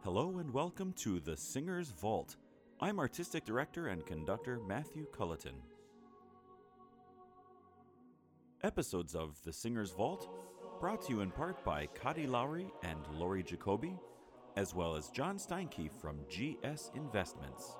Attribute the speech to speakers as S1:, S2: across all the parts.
S1: Hello and welcome to The Singer's Vault. I'm Artistic Director and Conductor Matthew Culleton. Episodes of The Singer's Vault brought to you in part by Cody Lowry and Lori Jacoby, as well as John Steinke from GS Investments.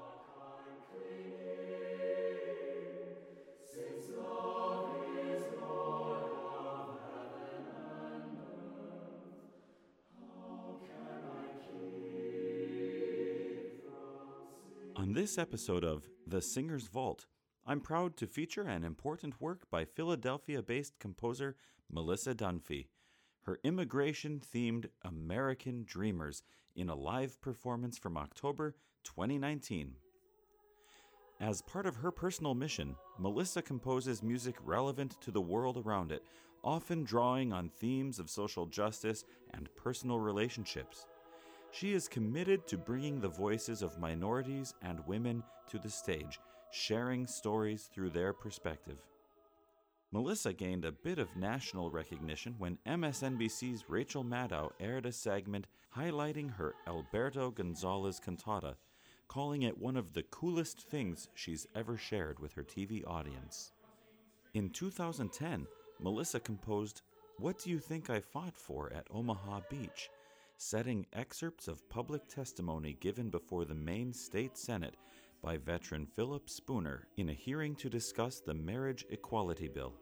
S1: On this episode of The Singer's Vault, I'm proud to feature an important work by Philadelphia-based composer Melissa Dunphy, her immigration-themed American Dreamers in a live performance from October 2019. As part of her personal mission, Melissa composes music relevant to the world around it, often drawing on themes of social justice and personal relationships. She is committed to bringing the voices of minorities and women to the stage, sharing stories through their perspective. Melissa gained a bit of national recognition when MSNBC's Rachel Maddow aired a segment highlighting her Alberto Gonzalez cantata, calling it one of the coolest things she's ever shared with her TV audience. In 2010, Melissa composed What Do You Think I Fought For at Omaha Beach?, setting excerpts of public testimony given before the Maine State Senate by veteran Philip Spooner in a hearing to discuss the Marriage Equality Bill.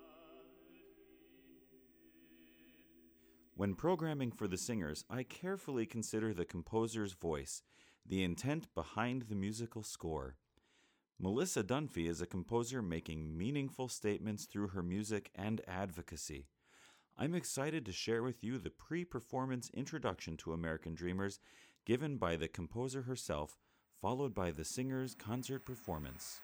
S1: When programming for the singers, I carefully consider the composer's voice, the intent behind the musical score. Melissa Dunphy is a composer making meaningful statements through her music and advocacy. I'm excited to share with you the pre-performance introduction to American Dreamers given by the composer herself, followed by the singer's concert performance.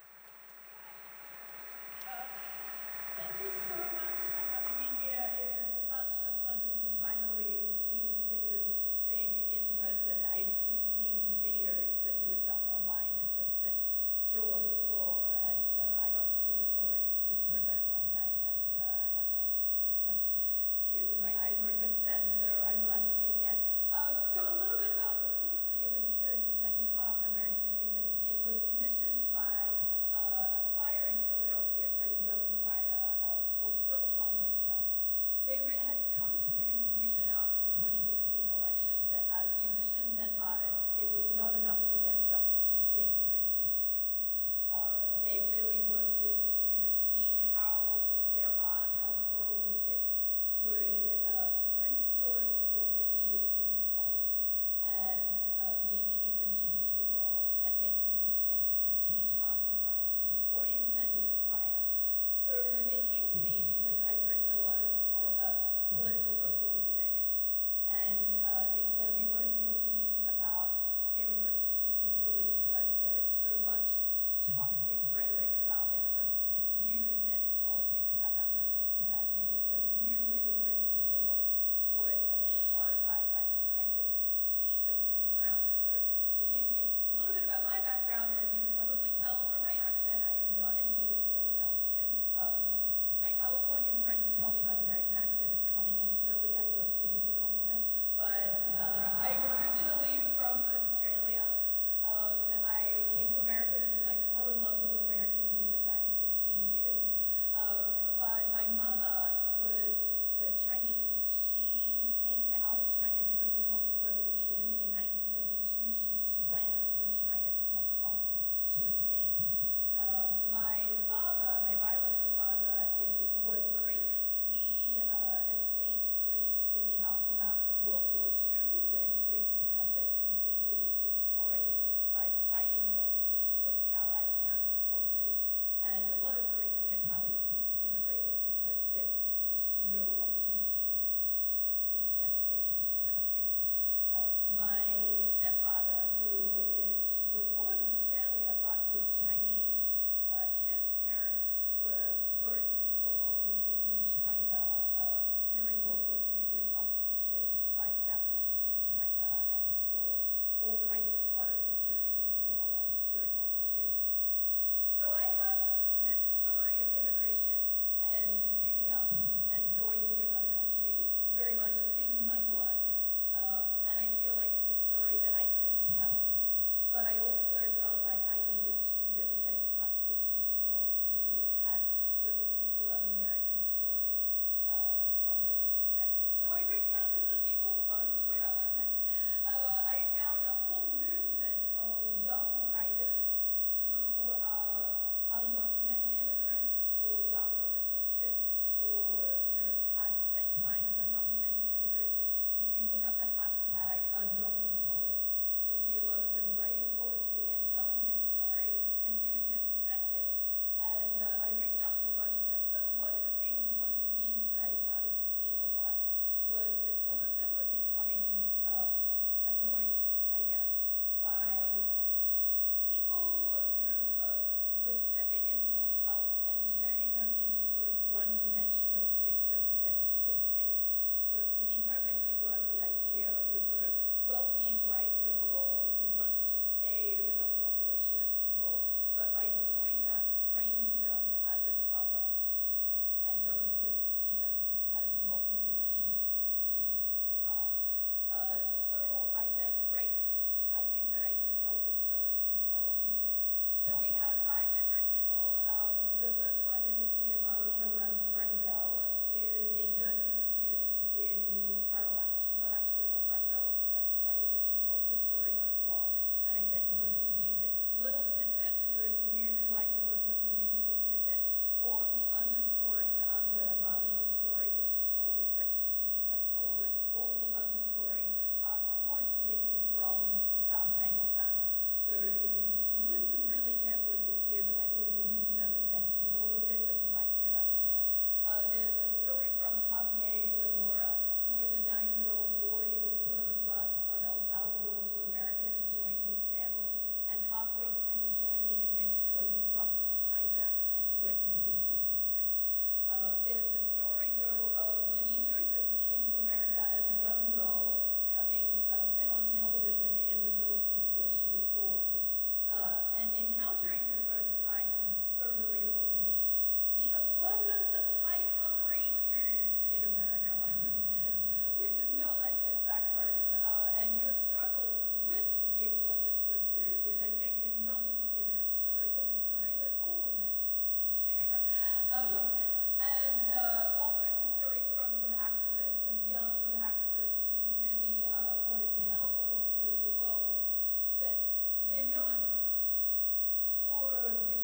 S2: Thank you so much for having me here. It is such a pleasure to finally see the singers sing in person. I've seen the videos that you had done online and just been jaw on the floor, and I got to see this program last night, and I had my verklempt tears in my eyes moments then, so I'm glad to see it again. So a little bit about the piece that you're going to hear in the second half, American Dreamers. It was commissioned by a choir in Philadelphia, quite a young choir, called Philharmonia. They had come to the conclusion after the 2016 election that as musicians and artists, it was not enough for them just to sing pretty music. They really wanted to see how their art, how choral music, could bring stories forth that needed to be told, and maybe even change the world and make people think and change hearts and minds in the audience and in the choir. So they came to me because I've written a lot of political vocal music, and they said, we want to do a piece about immigrants, particularly because there is so much toxic rhetoric about immigrants in the news and in politics at that moment, and many of them knew immigrants that they wanted to support, and they were horrified by this kind of speech that was coming around. So they came to me. A little bit about my background, as you can probably tell from my accent, I am not a native Philadelphian. My Californian friends tell me my American accent is coming in Philly. I don't think it's a compliment, but I'm originally from Australia. I came to America because I fell in love with an American. We've been married 16 years. But my mother was Chinese. She came out of China during the Cultural Revolution. In 1972, she swam from China to Hong Kong to escape. My father, my biological father, was Greek. He escaped Greece in the aftermath of World War II, when Greece had been completely destroyed by the fighting there between both the Allied and the Axis forces. And a lot of Greeks and Italians immigrated because there was just no opportunity. It was just a scene of devastation in their countries. My stepfather, who was born in Australia but was Chinese, his parents were boat people who came from China during World War II, during the occupation by the Japanese in China, and saw all kinds of horrors during the war, during World War II. So I have this story of immigration and picking up and going to another country very much in my blood. And I feel like it's a story that I But I also felt like I needed to really get in touch with some people who had the particular American story from their own perspective. So I reached out to some people on Twitter. I found a whole movement of young writers who are undocumented immigrants or DACA recipients or had spent time as undocumented immigrants. If you look up the hashtag #UndocuPoets, you'll see a lot of them writing poetry and telling their story and giving their perspective. And I reached out to a bunch of them. One of the themes that I started to see a lot was that some of them were becoming annoyed, I guess, by people who were stepping in to help and turning them into sort of one-dimensional victims that needed saving. To be perfectly blunt, the idea of the sort of wealthy white liberal who wants to save another population of people, but by doing that frames them as an other anyway, and doesn't really see them as multi-dimensional human beings that they are. So I said, great, I think that I can tell this story in choral music. So we have 5 different people. The first one that you'll hear, Marlena Rangel, is a nursing student in North Carolina. She's not actually a writer or a professional writer, but she told her story on a blog, and I set some of it to music. Little tidbit for those of you who like to listen for musical tidbits, all of the underscoring under Marlena's story, which is told in recitative by soloists, all of the underscoring are chords taken from the Star-Spangled Banner. So if you listen really carefully, you'll hear them. I sort of looped them and messed with them a little bit, but you might hear that in there. There's a story from Javier Zamora, who was a 9-year-old boy, was put on a bus from El Salvador to America to join his family, and halfway through the journey in Mexico, his bus was hijacked, and he went missing for weeks. There's the story, though, of Janine Joseph, who came to America as a young girl, having been on television in the Philippines where she was born, and encountering for the first time, this is so relatable to me, the abundance of high-calorie foods in America, which is not like it is back home, and her struggles with the abundance of food, which I think is not just an immigrant story, but a story that all Americans can share. And also some stories from some activists, some young activists who really want to tell the world that they're not poor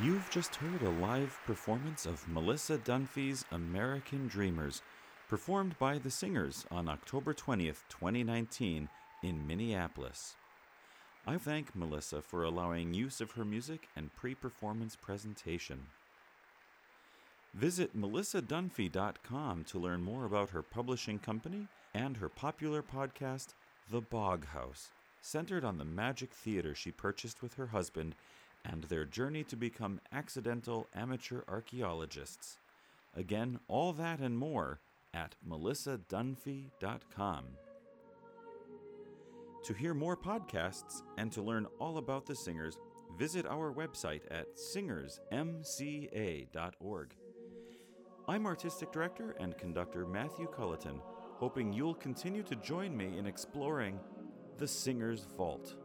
S1: You've just heard a live performance of Melissa Dunphy's American Dreamers, performed by The Singers on October 20th, 2019 in Minneapolis. I thank Melissa for allowing use of her music and pre-performance presentation. Visit melissadunphy.com to learn more about her publishing company and her popular podcast, The Bog House, centered on the magic theater she purchased with her husband and their journey to become accidental amateur archaeologists. Again, all that and more at melissadunphy.com. To hear more podcasts and to learn all about the Singers, visit our website at singersmca.org. I'm Artistic Director and Conductor Matthew Culleton, hoping you'll continue to join me in exploring the Singers' Vault.